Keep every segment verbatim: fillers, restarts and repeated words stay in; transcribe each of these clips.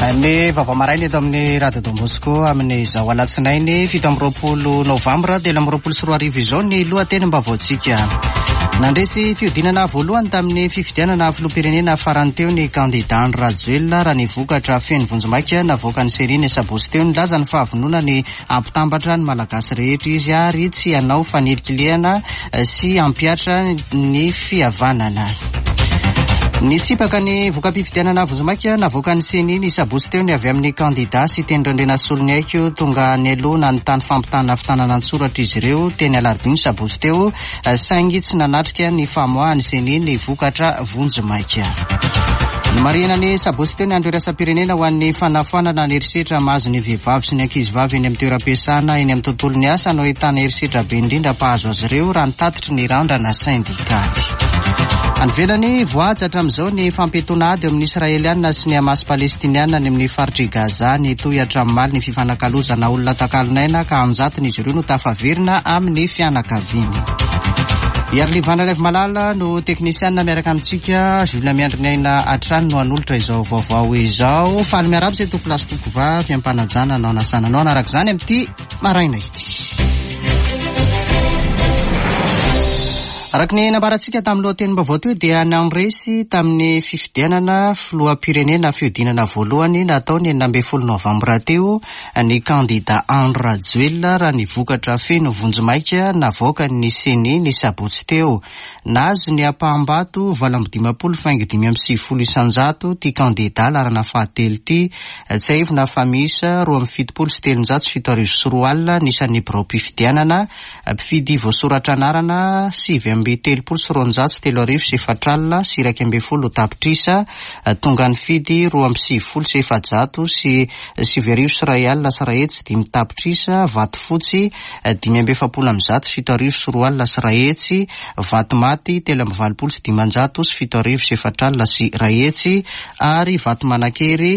Ny vaovao maraina eto amin'ny Radio Don Bosco amin'ny izao alatsinainy fito amby roapolo novambra telo amby roapolo sy roa arivo izao ny lohateny mbavaotsika. Nandresy fiodinana voalohany tamin'ny fifidianana filoham-pirenena farany teo ny kandidat Rajoelina raha nivokatra feno vonjimaika navoaka ny Serine Sabosy teo nilaza ny fahavonona ny ampitambatra ny malagasy rehetra izy ary tsy hanao fanelikilihana sy ampiatra ny fihavanana. Ny tsipaka ny voka-pifidianana vonjimaika navoaka ny Serine ny Sabosy teo ny avy amin'ny kandidat sy tendrendrena solonyaiko tonga ny aloha ny tany fampitana fitanana antsoratra izy ireo teny alarobia ny Sabosy teo saingy tsy nanatrika ny famoahany Serine ny vokatra vonjimaika. Ny marihana ny Sabosy teo ny andro iraisam-pirenena ho an'ny fanafoanana ny herisetra mahazo ny vehivavy sy ny ankizivavy eny amin'ny toeram-piasana eny amin'ny tontolon'ny asa no ahitana herisetra be indrindra mpahazo azy ireo raha nitatitra ny randrana sindikaly. Anvelany voaja hatramin'izao ny fampitona ady amin'ny Israeliana sy ny Hamas Palestiniana ny amin'ny faritry Gaza ny toy hatramin'maly ny fifanakalozana olona takalon'aina ka anjatony izy ireo no tafaverina amin'ny fianakaviany. Iarlivana Lev Malala no teknisianina miaraka amintsika Jules Miandriny aina atrano no anolotra izao vaovao izao faly miarabo izay tompolasy toko vavy ampanajana anao nasananao anaraka izany amin'ity maraina ity. Araka ny nambarantsika tamin'ny lohatenim-baovao teo dia nanresy tamin'ny fifidianana filoham-pirenena fiodinana voalohany nataony enina ambin'ny folo novambra teo ny kandidat Andry Rajoelina raha nivokatra feno vonjimaika navoaka ny Serine ny Sabotsy teo. Nazo ny ampaham-bato valo amby dimapolo faingo dimy amby sivifolo isanjato ty kandidat larana fahatelo ty tsy aivona fa misa roa amby fitopolo sy telonjato sy fito arivo sy roa alina nisan'ny birao-pifidianana mpifidy voasoratra anarana sivy amby telopolo sy roanjato sy telo arivo sy efatralina sy iraika amby folo tapitrisa tonga ny fidy roa amby sivifolo sy efajato sy sivy arivo sy ray alina sy ray hetsy sy dimy tapitrisa vato fotsy dimy amby efapolo amby zato fito arivo sy roa alina sy ray hetsy vato maty telo amby valopolo sy dimanjato sy fito arivo sy efatralina sy ray hetsy ary vato manakery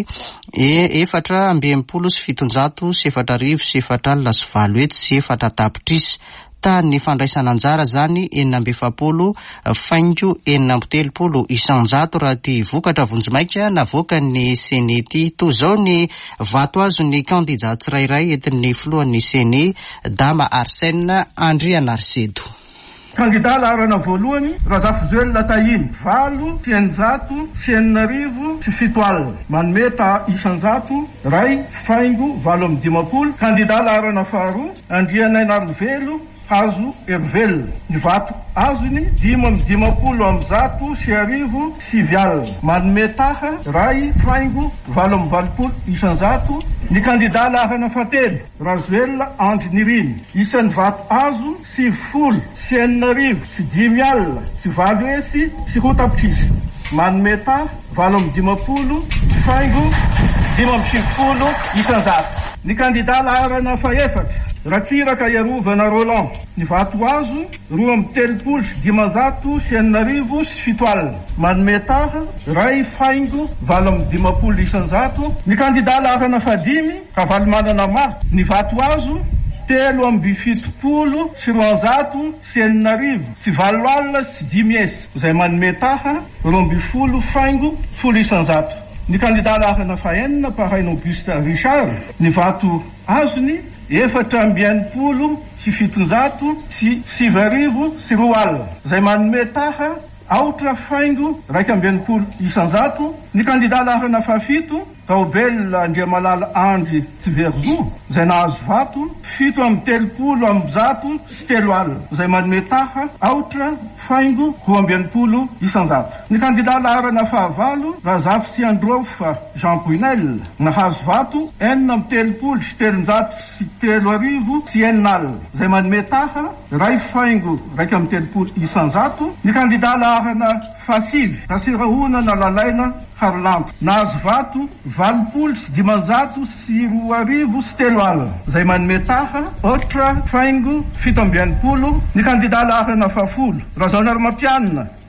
efatra amby enimpolo sy fitonjato sy efatra arivo sy efatralina sy valo hetsy sy efatra tapitrisa. Tany fandraisana anjara zany enina amby efapolo faingo enina amby telopolo isanjato raha ty vokatra vonjimaika navoaka ny Serine ty. Toy izao ny vato azo ny kandidat tsirairay entin'ny filohan'ny Serine Dama Arsène Andria Narcedo. Kandidat larana voalohany Rajoelina tahiny valo sy eninjato sy enina arivo sy fito alina manome ta isanjato ray faingo valo amby dimapolo. Kandidat larana faharoa Andriana Narvelo hazo Hervelona ny vato azony dimy amby dimapolo amby zato sy arivo sivy alina manome taha ray faingo valo amby valopolo isanjato. Ny kandidat larana fahatelo Rajoelina Andry Nirina isan'ny vato azo sivifolo sy enina arivo sy dimy alina sy valo hetsy sy roa tapitrisa manome taha valo amby dimapolo faingo dimy amby sivifolo isanjato. Ny kandidat larana fahaefatra Ratsiraka Iarovana Roland ny vato azo roa amby telopolo sy dimanjato sy enina arivo sy fito alina manome taha ray faingo valo amby dimapolo isanjato. Ny kandidat larana fahadimy Kavalomanana Ma ny vato azo telo amby fitopolo sy roanjato sy enina arivo sy valo alina sy dimy hetsy izay manome taha roa amby folo faingo folo isanjato. Ny kandidat larana fahenina Paraina Auguste Richard ny vato azony efatra amby enimpolo sy fitonjato sy sivy arivo sy roa alina izay manome taha aotra faingo raika amby enimpolo isanjato. Ny kandidat larana fahafito Taobel Andriamalala Andry Tsiverzo izay nahazo vato fito amby telopolo amby zato sy telo alina izay manome taha aotra faingo roa amby enimpolo isanjato. Ny kandidat larana fahavalo Razafy sy Androfa Jean Pouinel nahazo vato enina amby telopolo sy telonjato sy telo arivo sy enina alina izay manome taha ray faingo raika amby telopolo isanjato. Ny kandidat larana fahasivy Tasirahonana Lalaina Harlanto nahazo vato valopolo sy dimanjato sy roa arivo sy telo alina izay manome taha otra faingo fito amby enimpolo. Ny kandidat larana fahafolo Razanary Mampianina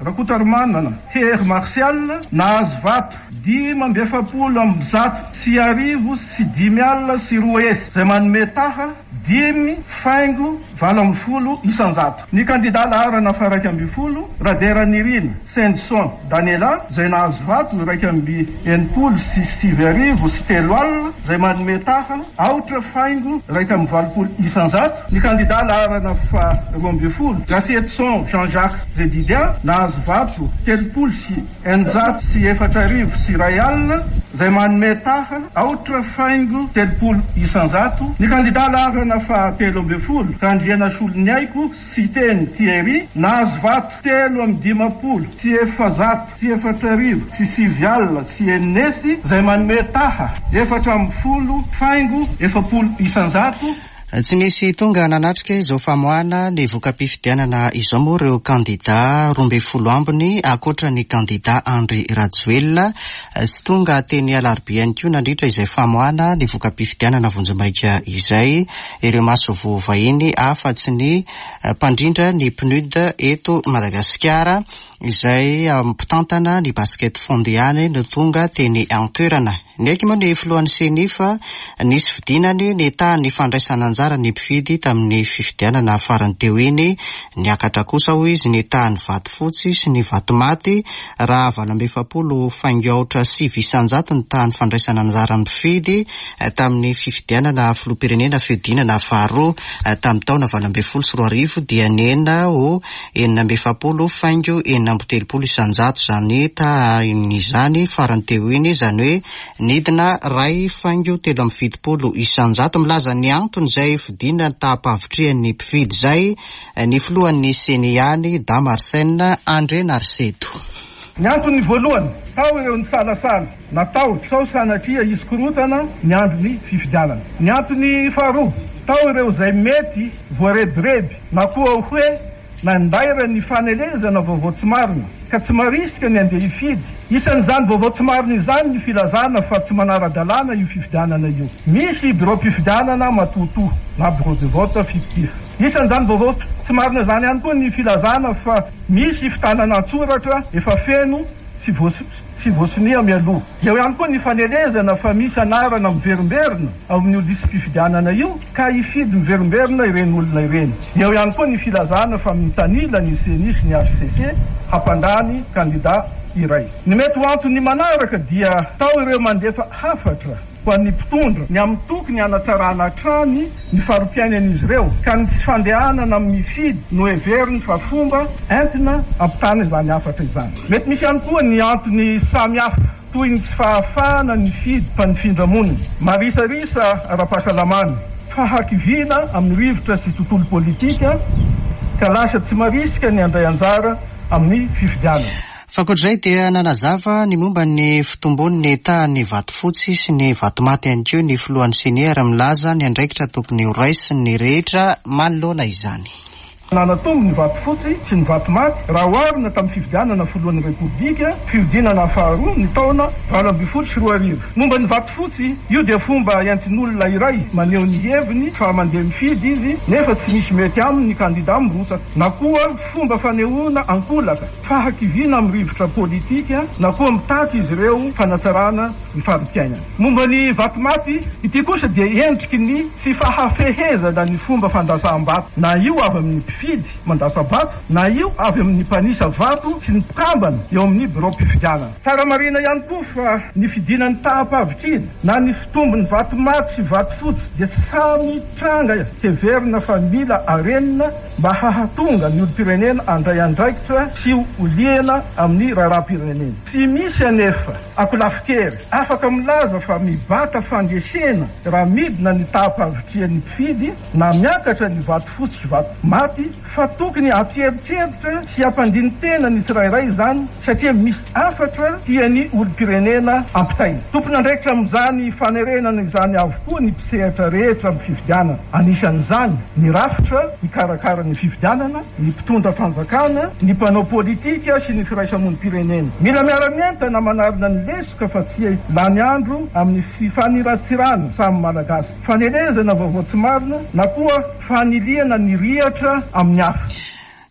Rakotaromanana Hery Marsial nahazo vato dimy amby efapolo amby zato sy arivo sy dimy alina sy roa hesy zay manome taha dimy faingo valo amby folo isanjato. Ny kandida laharana fa raiky amby folo Raderanirina Saint-Son Daniela zay nahazo vato raiky amby enimpolo sy sivy arivo sy telo alina zay manome taha aotra faingo raiky amby valopolo isanjato. Ny kandida laharana fa roa amby folo Gasetson Jean-Jacques Zedidia nahazo vato telopolo sy eninjato sy efatra arivo sy ray alina zay manome taha aotra faingo telopolo isanjato. Ny kandida laharana fa telo amby folo Randriana Soloniaiko sy teny Thierry nahazo vato telo amby dimapolo sy efazato sy efatra arivo sy sivy alina sy enesy zay manome taha efatra amby folo faingo efapolo isanjato. Tsy nisy tonga nanatrika izao famoahana ny voka-pifidianana izao moa ireo kandida roa amby folo ambiny akoatra ny kandida Andry Rajoelina sy tonga teny alarobia ihany koa nandritra izay famoahana ny voka-pifidianana vonjimbaika izay ireo masovo vahiny afa-tsy ny mpandrindra ny P N U D eto Madagasikara izay mpitantana ny basket fondiany no tonga teny antoerana. Neky moa ny filohan'ny senifa nisy fidinany ny tahany fandraisana anjara ny mpifidy tamin'ny fifidianana farany teo iny niakatra kosa ho izy ny tahany vato fotsy sy ny vato maty raha valo amby efapolo faingo aotra sivy isanjato ny tahany fandraisana anjara ny mpifidy tamin'ny fifidianana filoham-pirenena fiodinana faharoa tamin'ny taona valo amby folo sy roa arivo dia nena ho enina amby efapolo faingo enina amby telopolo isanjato zany tahan'izany farany teo iny zany hoe nidina ray faingo telo amby fitopolo isanjato. Milaza ny antony izay fidina tapavitrian'ny mpifidy izay ny filohan'ny Seniany Damarsen André Narceto. Ny antony voalohany tao ireo ny salasala natao sao sanatria izy korotana ny andron'ny fifidianana. Ny antony faharoa tao ireo izay mety voarebireby na koa hoe nandaira ny fanelezana vaovao tsy marina ka tsy marisika ny andeha hifidy. Isan'izany vaovao tsy marina izany ny filazana fa tsy manara-dalàna io fifidianana io. Misy bureau mpifidianana matoto na bureau de vote fictif. Isan'izany vaovao tsy marina izany ihany koa ny filazana fa misy fitanana antsoratra efa feno sy voas- sy voasinia mialoha. Eo ihany koa ny fanelezana fa misy anarana miverimberina ao amin'ny lisy mpifidianana io ka hifidy miverimberina ireny olona ireny. Eo ihany koa ny filazana fa mitanila ny senisy ny H C C hampandany kandida iray. Ny mety ho antony manaraka dia tao ireo mandefa hafatra ho an'ny mpitondra ny amin'ny tokony hanatsarana hatrany ny farom-piainan'izy ireo ka ny tsy fandehanana amin'ny mifidy no heveriny fa fomba entina ampitana izany hafatra izany. Mety misy ihany koa ny antony samy hafa toy ny tsy fahafahana ny fidy fa ny findramonina, marisarisa ara-pahasalamana, fahakivina amin'ny rivotra sy tontolo politika ka lasa tsy marisika ny andray anjara amin'ny fifidianana. Fakotr'izay dia nanazava ny momba ny fitombon'ny tahany vato fotsy sy ny vato maty ihany koa ny filohan'ny seniera milaza ny andraikitra tokony ho raisiny rehetra manoloana izany. Nanatombo ny vato fotsy sy ny vato maty raha oharina tamin'ny fifidianana voalohan'ny repoblika fiodinana faharoa ny taona valo amby folo sy roa arivo. Momba ny vato fotsy io dia fomba entin'olona iray maneho ny heviny fa mandeha mifidy izy nefa tsy misy mety aminy ny kandida mirotsaka, na koa fomba fanehoana ankolaka fahakivina amin'ny rivotra politika na koa mitaky izy ireo fanatsarana ny farom-piainana. Momba ny vato maty ity kosa dia endriky ny tsy fahafehezana ny fomba fandasam-bato, na io avy amin'ny fidy mandasa vato na io avy amin'ny mpanisa vato sy ny mpikambana eo amin'ny bureau mpifidianana. Tsara marina ihany koa fa ny fidinan'ny tahapavitrina na ny fitombon'ny vato maty sy vato fotsy dia samy tranga heverina fa mila arenina mba hahatonga ny olo-pirenena andray andraikitra sy oliana amin'ny raharam-pirenena. Tsy misy anefa akolafikery afaka milaza fa mibata fandresena raha midina ny tahapavitrian'ny mpifidy na miakatra ny vato fotsy sy vato maty fa tokony ampieritreritra sy ampandiny tena ny tsirairay izany satria misy afatra tiany olo-pirenena ampitaina. Tompony andraikitra amin'izany fanerenana izany avokoa ny mpisehatra rehetra amin'ny fifidianana. Anisan'izany ny rafitra mikarakara ny fifidianana, ny mpitondra fanjakana, ny mpanao politika sy ny firaisamon'om-pirenena. Mila miara-mientana manarina ny lesoka fa tsy lany andro amin'ny fifaniratsirana samy malagasy, fanelezana vaovao tsy marina na koa faniliana ny rihatra amin'ny hafa.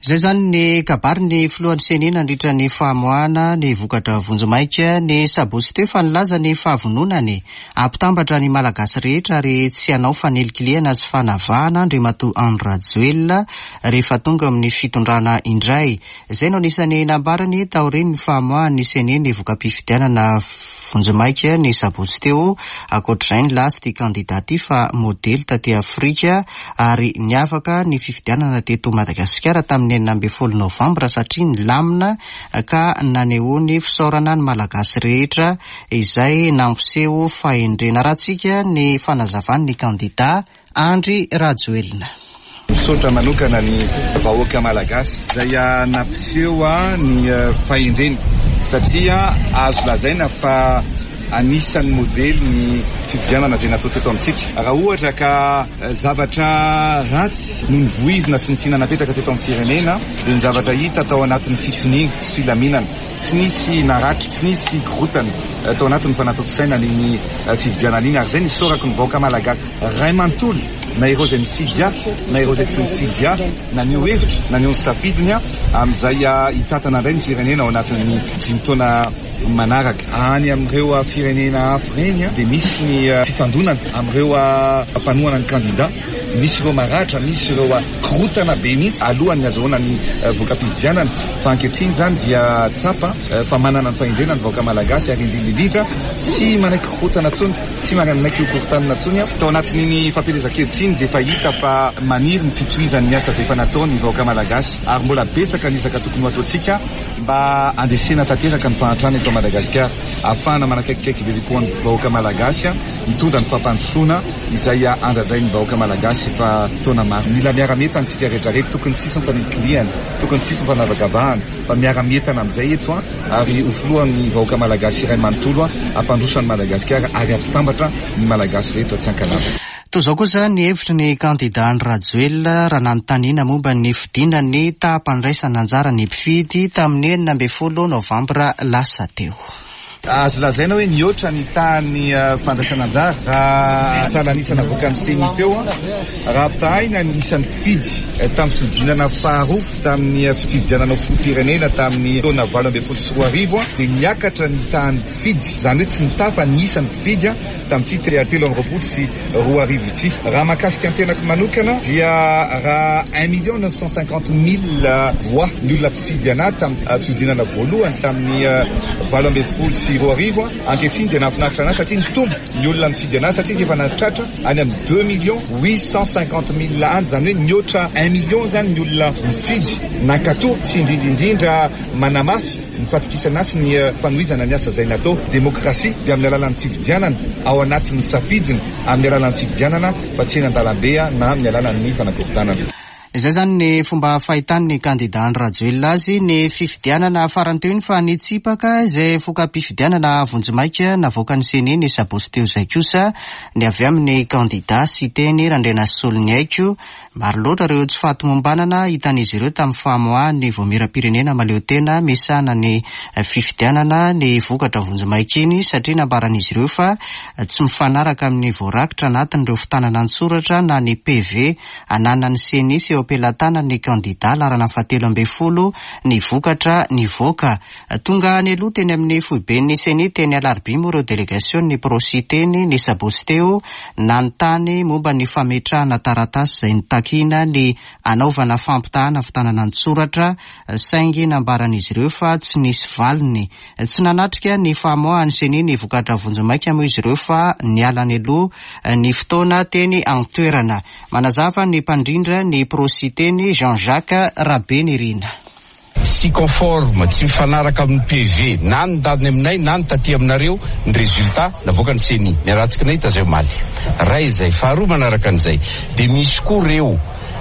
Zay zany ny kabary ny filohan'ny seni nandritra ny fahamoahana ny vokatra vonjomaika ny sabosy teo fa nilaza ny fahavononany ampitambatra ny malagasy rehetra ary tsy hanao fanelikilihana sy fanavahana Andriamatoa Andry Rajoelina rehefa tonga amin'ny fitondrana indray. Izay no anisany nambarany taoriny ny fahamoahany seni ny voka-pifidianana vonjomaika ny sabosy teo. Ankoatr'izay ny lasy kandidaty fa modely taty Afrika ary niavaka ny fifidianana teto Madagasikara tamin'ny enina ambin'ny folo novambra satria ny lamina ka nanehoany fisaorana ny malagasy rehetra izay nampiseho fahendrena ratsika ny fanazavan'ny kandida Andry Rajoelina. Misaotra manokana ny vahoaka malagasy izay nampiseho ny fahendrena satria azo lazaina fa anisan'ny modely ny fifidianana izay natao teto amintsika. Raha ohatra ka zavatra ratsy no nivoizina sy ny tiana napetaka teto amin'ny firenena dia ny zavatra hita tao anatin'ny fitoniana sy filaminana, tsy nisy naratry, tsy nisy korotana tao anatin'ny fanatotosaina ny fifidianana iny. Ary izay nisorako ny vahoaka malagasy ray manontolo na ireo izay nifidia na ireo izay tsy nifidia na ny hevitra na ny safidiny amin'izay hitatana indray ny firenena ao anatin'ny dimy taona manaraka. Any amin'ireo firenena hafa reny dia misy ny fifandonana amin'ireo mpanohana ny kandida, misy ireo maratra, misy ireo korotana be mihitsy alohan'ny azahoana ny voka-pifidianana. Fa ankehitriny zany dia tsapa fa manana ny fahendrena ny vahoaka malagasy ary indrindrindrindra tsy manaiky korotana tsony, tsy manaiky korotanana tsony. Tao anatin'iny fampelezan-kevitra iny dia fa hita fa maniry ny fitohizan'ny miasa izay efa nataony vahoaka malagasy ary mbola betsaka ny isaka tokony ataontsika mba andesena tanteraka ny fahantrana eto Madagasikara ahafahana manakaikikaiky bebe-poan'ny vahoaka malagasy mitondra ny fampandrosoana izay andradrain'ny vahoaka malagasy efa taona maro. Mila miara-metana antsika rehetrarehetra, tokony tsisy mifanelikilihana, tokony tsisy mifanavakavahana fa miara-metana amin'izay eto ary ofolohan'ny vahoaka malagasy iray manontolo ampandrosoan'ny Madagasikara ary ampitambatra ny malagasy rehetra tsy ankalava. Toy izao kosa ny hevitra ny kandida Andry Rajoelina raha nanontaniana momba ny fidina ny taham-pandraisana anjara ny mpifidy tamin'ny enina ambin'ny folo novambra lasa teo. Azo lazaina hoe nihoatra ny tahan'ny fandraisana anjara raha salanisana voakan'ny seni teo raha pitahaina ny isan'ny mpifidy tamin'ny fidinana faharoa tamin'ny fifidianana filoham-pirenena tamin'ny taona valo ambin'ny folo sy roa arivo dia niakatra ny tahan'ny mpifidy, izany hoe tsy nitafa ny isan'ny mpifidy tamin'ity telo amby roapolo sy roa arivo ity. Raha mahakasika ny tenako manokana dia raha un million neuf cent cinquante mille voix ny olona mpifidy anahy tamin'ny fidinana voalohany tamin'ny valo ambin'ny folo sy roa arivo ankehitriny dia nahafinaritra anahy satria nitombo ny olona mifidy anahy satria dia efa nahatratra any amin'ny deux millions huit cent cinquante mille any, izany hoe nihoatra un million zany ny olona mifidy nankatoa sy indrindrindrindra manamafy ny fatokisana sy ny mpanohizana ny asa izay natao. Demokrasia dia amin'ny alalan'ny fifidianana ao anatin'ny safidiny, amin'ny alalan'ny fifidianana fa tsy eny an-dalambe na amin'ny alalan'ny fanakorontanana. Izay zany ny fomba fahitan'ny kandida Andry Rajoelina azy ny fifidianana farany teo iny fa nitsipaka izay voka-pifidianana vonjomaika navoaka ny seni ny sabosy teo izay kosa ny avy amin'ny kandida sy teny Randrena Soloniaiko. Maro loatra ireo tsy fahatomombanana hitan'izy ireo tamin'ny fahamoahany voamiram-pirenena maleo tena misana ny fifidianana ny vokatra vonjomaika iny satria nambaran'izy ireo fa tsy mifanaraka amin'ny voarakitra anatin'ireo fitanana an-tsoratra na ny P V ananan'ny seni sy eo am-pelatana ny kandida larana fahatelo ambin'ny folo ny vokatra ny voaka. Tonga any aloha teny amin'ny foiben'ny seni teny alarobia moa ireo delegasion ny prosy teny ny sabosy teo nanontany momba ny fametrahana taratasy izay nitakina ny anaovana fampitahana fitanana an-tsoratra saingy nambaran'izy ireo fa tsy nisy valiny. Tsy nanatrika ny fahamoahany seni ny vokatra vonjomaika moa izy ireo fa niala any aloha ny fotoana teny antoerana. Manazava ny mpandrindra ny prosy teny Jean-Jacques Rabenirina. Tsy conforme, tsy mifanaraka amin'ny P V na ny dadiny aminay na ny taty aminareo ny résultat navoaka ny seni niarahantsika nay tazay maly ray izay faharoa manaraka an'izay dia misy koa reo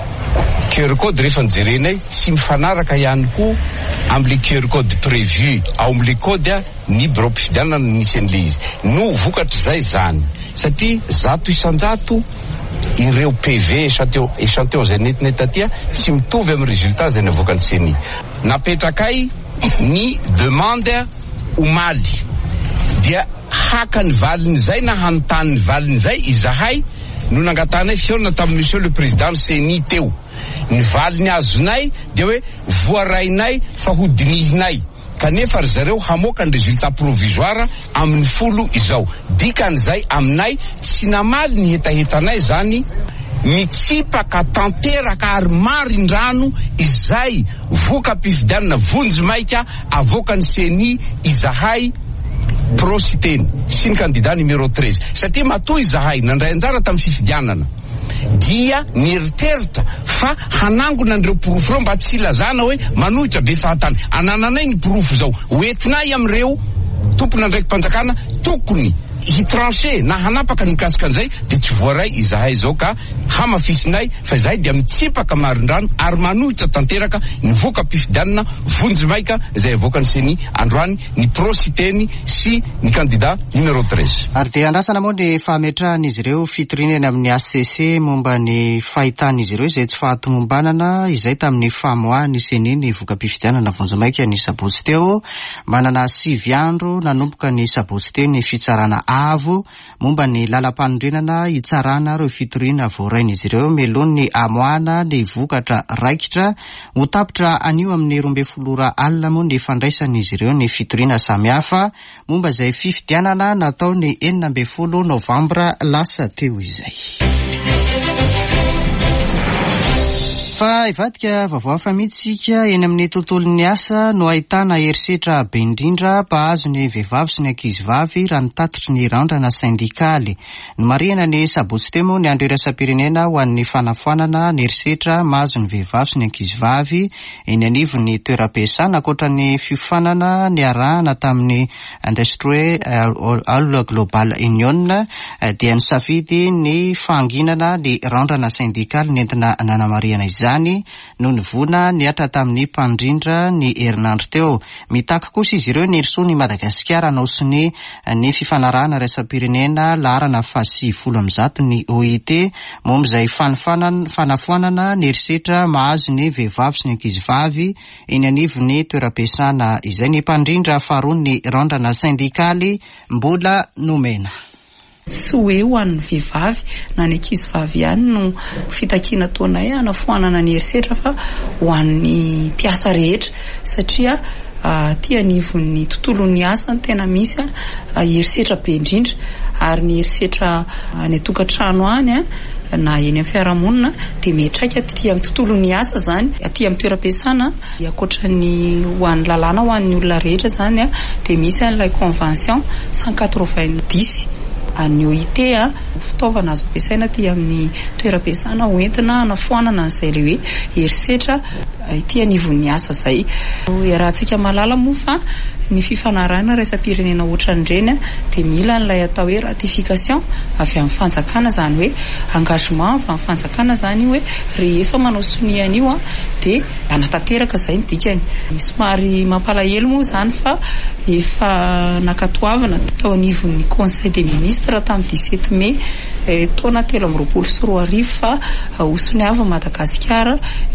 Q R code rehefa nijerenay tsy mifanaraka ihany koa amin'ny Q R code prévu ao amin'ny code ny bureau mpifidianana nisy an'le izy no vokatra izay zany satria zato isan-jato ireo P V échantillon izay nentinay taty tsy mitovy amin'ny résultat izay navoaka ny seni. Napetrakay ny demande omaly dia haka ny valin'izay na hanontany ny valin'izay izahay no nangatanay fiorina tamin'ny monsieur le président Seni teo. Ny valiny azonay dia hoe voarainay fa hodinihinay. Kanefa ry zareo hamoaka ny résultat provisoire amin'ny folo izao. Dikan'izay aminay tsy namaly ny hetahetanay zany mitsipaka tanteraka ary marindrano izay voka-pifidianana vonjimaika avoakany Seni izahay prositeny sy ny candidat numéro treize. Satria matoa izahay nandray anjara tamin'ny fifidianana dia nieritreritra fa hanangona an'ireo porofo reo mba tsy ilazana hoe manohitra be fahatany. Anananay ny porofo zao hoentinay amin'ireo tompona ndraiky mpanjakana tokony hitranché na hanapaka ny mikasika an'izay dia tsy voaray izahay zao ka hamafisinay fa izahay dia mitsipaka marindrano ary manohitra tanteraka ny voka-pifidianana vonjimaika izay avoakany Seni androany ny prositeny sy ny candidat numéro treize. Ary dia andrasana moa ny fametrahan'izy ireo fitorinany amin'ny A C C momba ny fahitan'izy ireo izay tsy fahatomombanana izay tamin'ny famoahany Seni ny voka-pifidianana vonjimaika ny sabotsy teo. Manana sivy andro nanomboka ny sabotsy teo ny fitsarana avo momba ny lalam-panorenana hitsarana ireo fitoriana voarain'izy ireo melony ny amoahana ny vokatra raikitra ho tapitra anio amin'ny roa ambin'ny folo ora alina moa ny fandraisan'izy ireo ny fitoriana samihafa momba izay fifidianana natao ny enina ambin'ny folo novambra lasa teo izay. Fa ivadika vaovao hafa mihitsika eny amin'ny tontolon'ny asa no ahitana herisetra be indrindra mpahazo ny vehivavy sy ny ankizivavy raha ny tatitry ny randrana sindikaly. Ny marihana ny sabotsy teo moa ny andro iraisam-pirenena ho an'ny fanafoanana ny herisetra mahazo ny vehivavy sy ny ankizivavy eny anivon'ny toeram-piasana ankoatra ny fiofanana ny arahana tamin'ny Industrial Global Union dia ny safidy ny fahanginana ny randrana sindikaly nentina nanamarihana izany no ny vona niatra tamin'ny mpandrindra ny herinandro teo. Mitaka kosa izy ireo ny herisony Madagasikara anaosiny ny fifanarahana raisam-pirenena laharana faha sivy folo amby zato ny O I T momba izay fanafoanana ny herisetra mahazo ny vehivavy sy ny ankizivavy eny anivon'ny toeram-piasana izay ny mpandrindra faharoa ny randrana sindikaly mbola nomena. Tsy hoe ho an'ny vehivavy na ny ankizivavy ihany no fitakiana taonay hanafoanana ny herisetra fa ho an'ny mpiasa rehetra satria ty anivon'ny tontolon'ny asa ny tena misy herisetra be indrindra ary ny herisetra any atokantrano any na eny amin'ny fiarahamonina dia metraika aty amin'ny tontolon'ny asa zany aty amin'ny toeram-piasana ankoatra ny ho an'ny lalàna ho an'ny olona rehetra zany dia misy an'ilay convention cent quatre-vingt-dix any O I T fitaovana azo ampiasaina aty amin'ny toeram-piasana hoentina hanafoanana an'izay le hoe herisetra ity anivon'ny asa zay. Iarahantsika malala moa fa ny fifanarahana raisam-pirenena ohatran'ireny dia mila n'ilay atao hoe ratification avy amin'ny fanjakana zany hoe engagement avy amin'ny fanjakana zany hoe rehefa manao soniana io dia anatanteraka izay ny dikany. Somary mampalahelo moa zany fa efa nakatoavana tao anivon'ny conseil des ministres tamin'ny dix-sept mai taona telo amby roapolo sy roa arivo fa hosoniava Madagasikara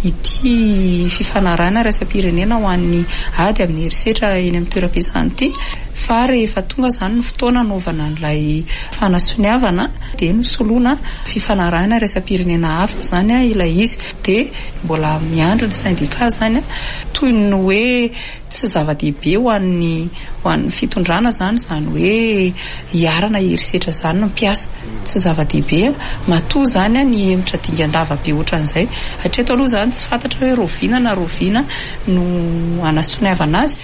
ity fifanarahana raisam-pirenena ho an'ny ady amin'ny herisetra eny amin'ny toeram-piasana ity. Fa rehefa tonga zany ny fotoana anaovana an'ilay fanasoniavana dia nosoloana fifanarahana raisam-pirenena hafa zany ilay izy dia mbola miandry ny syndicat zany toy ny hoe tsy zava-dehibe ho an'ny ho an'ny fitondrana zany zany hoe hiarana herisetra zany no mpiasa tsy zava-dehibe matoa zany ny hemitra dingan-dava be ohatran'izay hatreto aloha zany tsy fantatra hoe roviana na roviana no anasoniavana azy.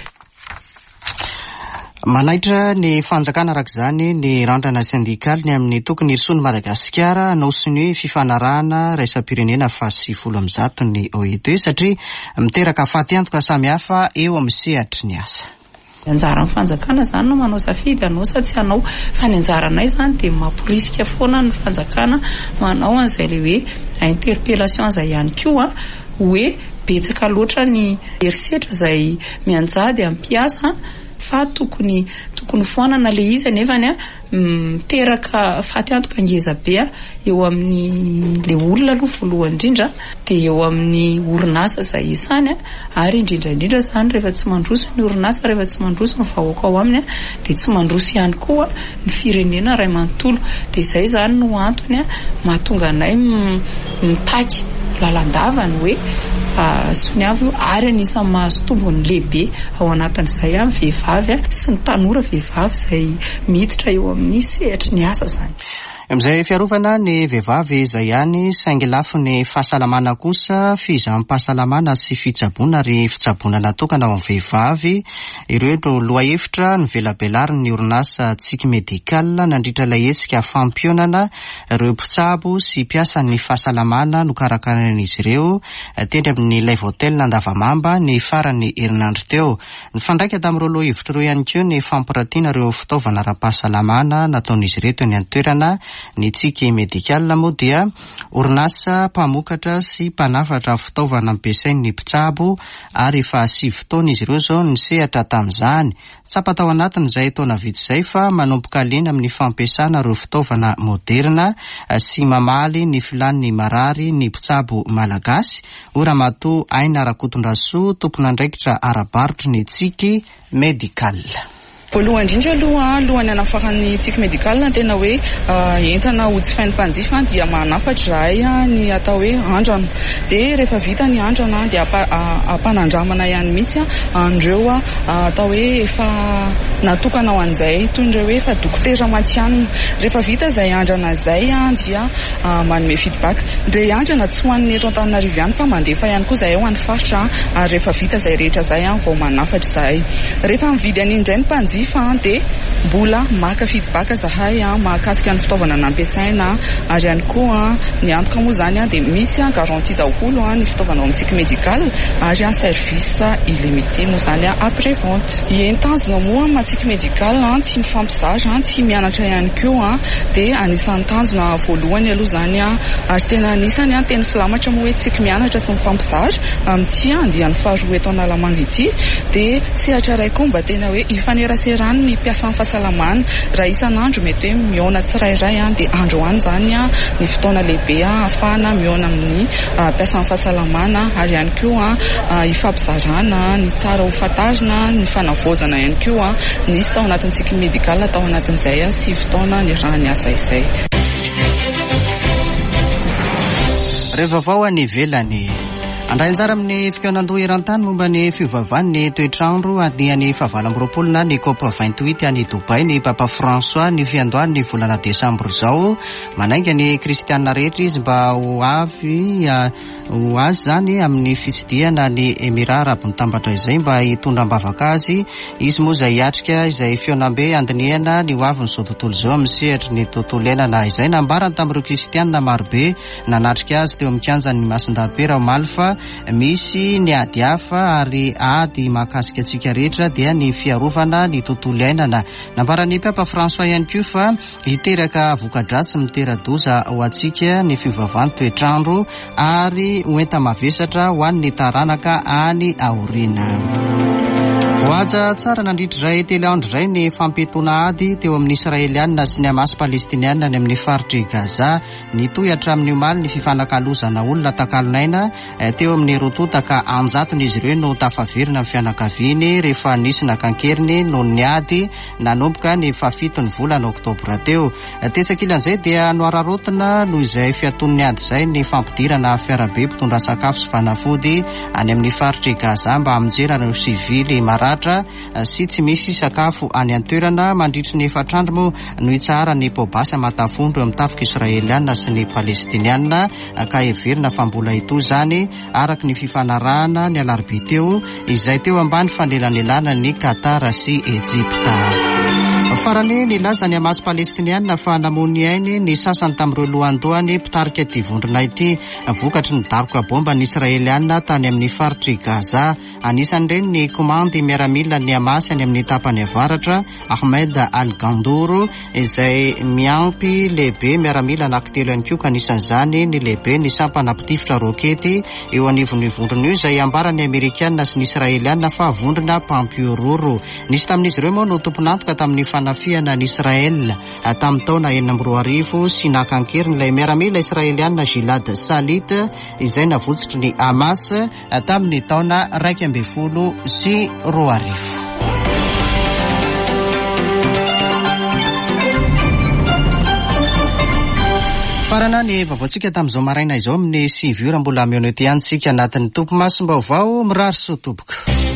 Manaitra ny fanjakana arak'izany ny randrana sindikaly ny amin'ny tokony herisony Madagasikara anaosiny fifanarahana raisam-pirenena faha sivy folo amby zato ny O I T satria miteraka faty antoka samihafa eo amin'ny sehatry ny asa. Anjara amin'ny fanjakana zany no manao safidy anao sa tsy anao fa ny anjaranay zany dia mamporisika foana ny fanjakana manao an'izay le hoe interpellation izay ihany koa hoe betsaka loatra ny herisetra izay mianjady amin'ny mpiasa fa tokony tokony foanana le izy nefany a miteraka faty antoka ngeza be eo amin'ny le olona aloha voalohany indrindra dia eo amin'ny orinasa izay isany ary indrindra indrindra izany rehefa tsy mandroso ny orinasa rehefa tsy mandroso ny vahoaka ao aminy dia tsy mandroso ihany koa ny firenena iray manontolo dia izay izany no antony mahatonga anay mitaky lalandavany hoe soniavy ary anisan'ny mahazo tombony lehibe ao anatin'izay amin'ny vehivavy sy ny tanora vehivavy izay miditra eo amin'ny sehatra ny asa izany. Amin'izay fiarovana ny vehivavy izay ihany saingy lafo ny fahasalamana kosa fizaham-pahasalamana sy fitsaboana ary fitsaboana natokana ho amin'ny vehivavy ireo no lohahevitra ny velabelarin'ny orinasa Tsik Medical nandritra ilay hetsika fampionana ireo mpitsabo sy mpiasa ny fahasalamana no karakaran'izy ireo teny amin'ny Live Hotel Andavamamba ny farany herinandro teo. Ny fandraika tamin'ireo lohahevitra ireo ihany koa ny fampiratiana ireo fitaovana ara-pahasalamana nataon'izy ireto ny antoerana ny Tsik Medical moa dia orinasa mpamokatra sy mpanafatra fitaovana ampiasain'ny mpitsabo ary efa sivy taona izy ireo zao ny sehatra tamin'izany. Tsapa tao anatiny izay taona vitsy izay fa manomboka liana amin'ny fampiasana ireo fitaovana moderna sy mamaly ny filan'ny marary ny mpitsabo malagasy. Oramatoa Aina Rakotondrasoa tompon'andraikitra ara-barotra ny Tsik Medical. Voalohany indrindra aloha alohan'ny anafaran'ny Tsik Medical tena hoe entana ho jifain'ny mpanjifa dia manafatra rahay ny atao hoe andrana dia rehefa vita ny andrana dia ampanandramana ihany mihitsy andreo atao hoe efa natokana ho an'izay toy indreo hoe efa dokotera matianina. Rehefa vita izay andrana izay dia manome feedback. Ndray andrana tsy ho an'ny eto Antananarivo ihany fa mandefa ihany koa izay ao amin'ny faritra ary rehefa vita izay rehetra izay vao manafatra izay. Rehefa mividy an'iny indray ny mpanjifa dia mbola maka feedback zahay mahakasika ny fitaovana nampiasaina ary ihany koa ny antoka moa izany dia misy garantie daholo ny fitaovana ao amin'ny Tsik Medical ary service illimité moa izany après vente. Entanjona moa amin'ny Tsik Medical tsy mifampizaha tsy mianatra ihany koa dia anisan'ny tanjona voalohany aloha izany ary tena anisany teny filamatra moa hoe tsika mianatra sy mifampizaha amin'ity andian'ny faharoa eto Analamanga ity dia sehatra iray koa mba tena hoe ifaneraserana ny mpiasan'ny fahasalamana raha isan'andro mety hoe miona tsirairay dia andro any izany ny fotoana lehibe ahafahana miona amin'ny mpiasan'ny fahasalamana ary ihany koa ifampizarana ny tsara ho fantarina ny fanavaozana ihany koa nisy tao anatin'ny Tsik Medical tao anatin'izay sy fotoana ny rahany asa izay. Rehefa vao any ivelany andray anjara amin'ny fikoanandoha eran-tany momba ny fiovavan'ny toetrandro andiany fahavalo amby roapolo na ny COP vingt-huit any Dubai ny Papa François ny fiandohany ny volana desambra izao manainga ny kristianina rehetra izy mba ho avy ho azy zany amin'ny fitsidiana ny Emirat Arabo Mitambatra izay mba hitondra ambavaka azy izy moa izay hiatrika izay fionambe andiniana ny ho avy nyzao tontolo izao amin'ny sehatra ny tontolo iainana izay nambarany tamin'ireo kristianina marobe nanatrika azy teo amin'ny kianjan'ny Masindabe Raomaly fa misy ny ady hafa ary ady mahakasika antsika rehetra dia ny fiarovana ny tontolo iainana. Nambaran'ny Papa François ihany koa fa hiteraka voka-dratsy mitera-doza ho antsika ny fiovavan'ny toetrandro ary hoenta mavesatra ho an'ny taranaka any aoriana. Voaja tsara nandritra izay telo andro izay ny fampitona ady teo amin'ny Israelianina sy ny Hamas Palestinianina ny amin'ny faritry Gaza nitohy hatramin'ny omaly ny fifanankalozana olona takalonaina teo amin'ny rotota ka anjatony izy ireo no tafaverina amin'ny fianakaviany rehefa nisy nakankeriny no ny ady nanomboka ny fafito ny volana oktobra teo. Tetsakilan'izay dia noararotina noho izay fiaton'ny ady izay ny fampidirana fiarabe mpitondra sakafo sy fanafody any amin'ny faritry Gaza mba hamonjera ny sivily maratra sy tsy misy sakafo any an-toerana mandritry ny efatrandro moa no hitsara ny pobasy amatafondro amin'ny tafika Israelianina sy ny Palestinianina ka heverina fa mbola ito zany araka ny fifanarahana ny alarobia teo izay teo ambany fanelanelana ny Qatar sy Egypta. farany nilaza ny Hamas Palestiniana fa namony ainy ny sasany tamin'ireo lohandohany mpitarika ity vondrona ity. Vokatry ny daroka bomba ny Israeliana tany amin'ny faritry Gaza. Anisan'ireny ny komandy miaramila ny Hamas any amin'ny tapany avaratra Ahmed Al-Gandour izay miampy lehibe miaramila anankitelo ihany koa. Anisan'izany ny lehibe ny sampana mpitifitra rokety eo anivon'ny vondrona io izay ambarany Amerikanina sy ny Israeliana fa vondrona pampiororo. Nisy tamin'izy ireo moa no tompon'antoka tamin'ny fanafiana ny Israel tamin'ny taona enina amby roa arivo sy nakankeriny miaramila Israeliana Gilad Shalit izay navotsotry ny Hamas tamin'ny taona raika amby folo sy roa arivo. Farana ny vaovaontsika tamin'izao maraina izao amin'ny sivy ora mbola miaonety ihany tsika anatin'ny tompo masom-baovao mirary sotoboka.